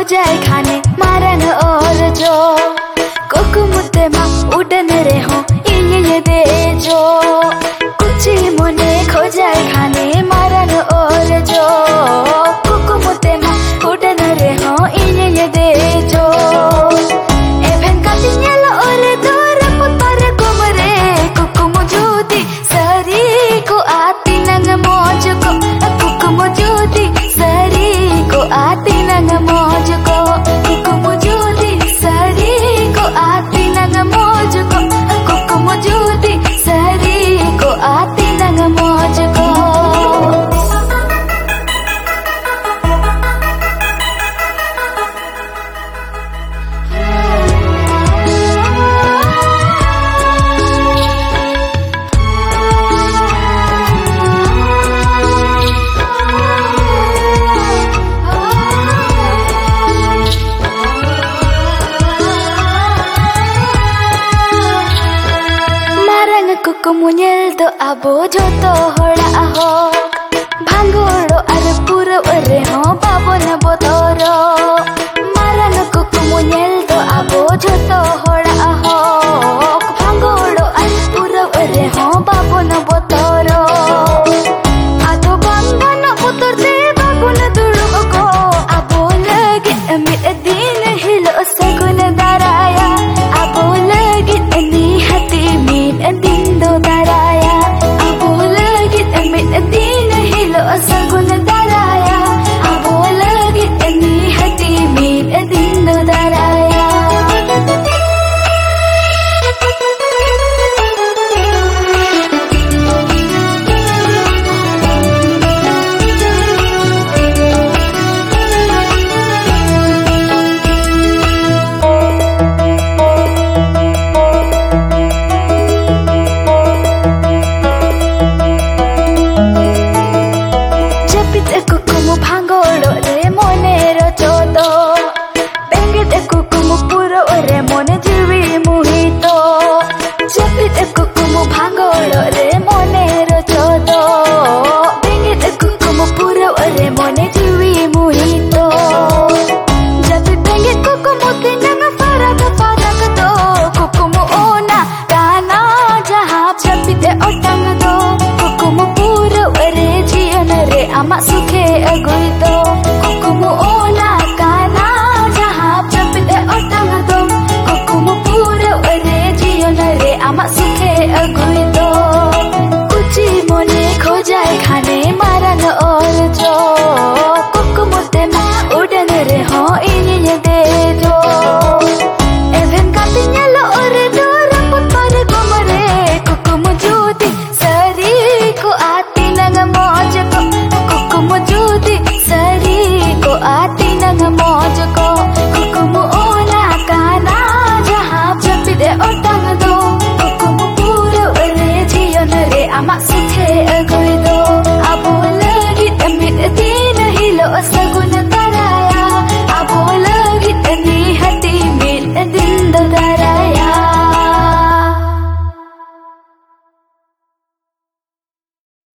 जाए खाने मारन और जो कुकुमुते मा उड़न रे हो ये दे जो कुछ मुने खो जाए खाने मारन और जो कुकुमुते मा उड़न रे हो ये दे जो एभेन का तिन्याला और दूर पुतर कुमरे कुकुमु जुदी सरी को आती नंग मौज को कुकुमु जुदी सरी को आती नंग मौज को कुकुमु जुदी सरी को आती नंग मौज को कुकुमु जुदी सरी को आती नंग मौज को कुकुमु nyel do abo joto hora ho bhangoro ar puro re ho babon botoro